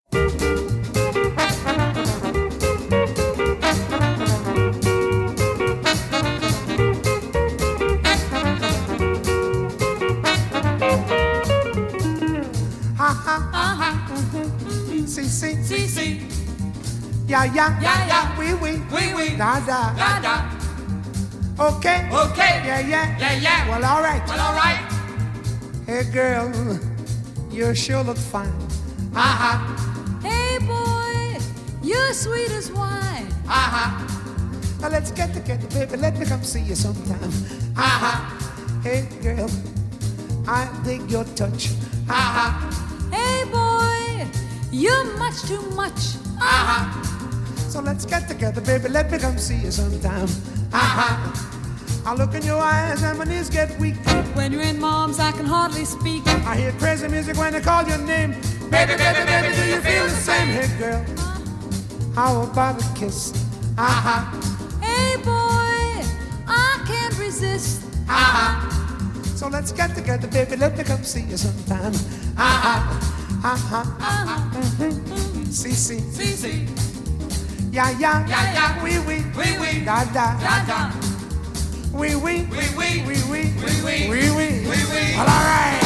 Si, si, si, si. Yeah, yeah, yeah, yeah. Oui, da, da, da, da. Okay, okay. Yeah, yeah, yeah, yeah. Well, all right. Well, all right. Hey, girl, you sure look fine. Hey, boy, you're sweet as wine. Now let's get together, baby. Let me come see you sometime. Hey, girl, I dig your touch. Hey, boy, you're much too much. So let's get together, baby. Let me come see you sometime. I look in your eyes and my knees get weak. When you're in Mom's, I can hardly speak. I hear crazy music when I call your name. Baby, baby, baby, do you feel the same? Hey, girl, how about a kiss? Hey, boy, I can't resist. So let's get together, baby. Let me come see you sometime. Si, si, Si, si. yeah, yeah, Yeah, yeah. Oui, da, da, Da, da. oui, Oui, oui. oui. All right.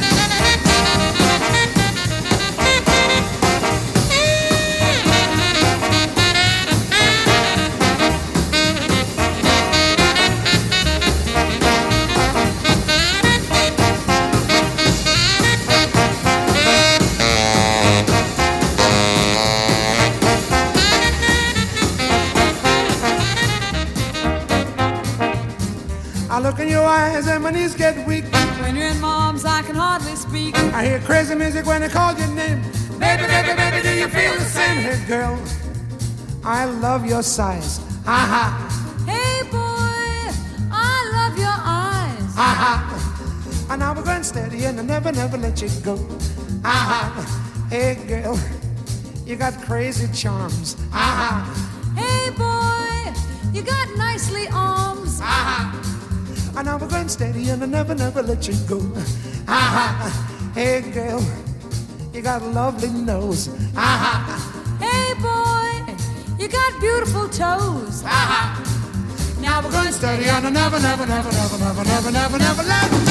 I look in your eyes and my knees get weak. When you're in Mom's, I can hardly speak. I hear crazy music when I call your name. Baby, baby, baby, do you feel the same? Hey, girl, I love your size. Hey, boy, I love your eyes. And now we're going steady and I never, never let you go. Hey, girl, you got crazy charms. Hey, boy, you got nicely arms. And now we're going steady and I never, never let you go. Hey, girl, you got a lovely nose. Hey, boy, you got beautiful toes. Now we're going steady and I never, never, never, never, never, never, never, never let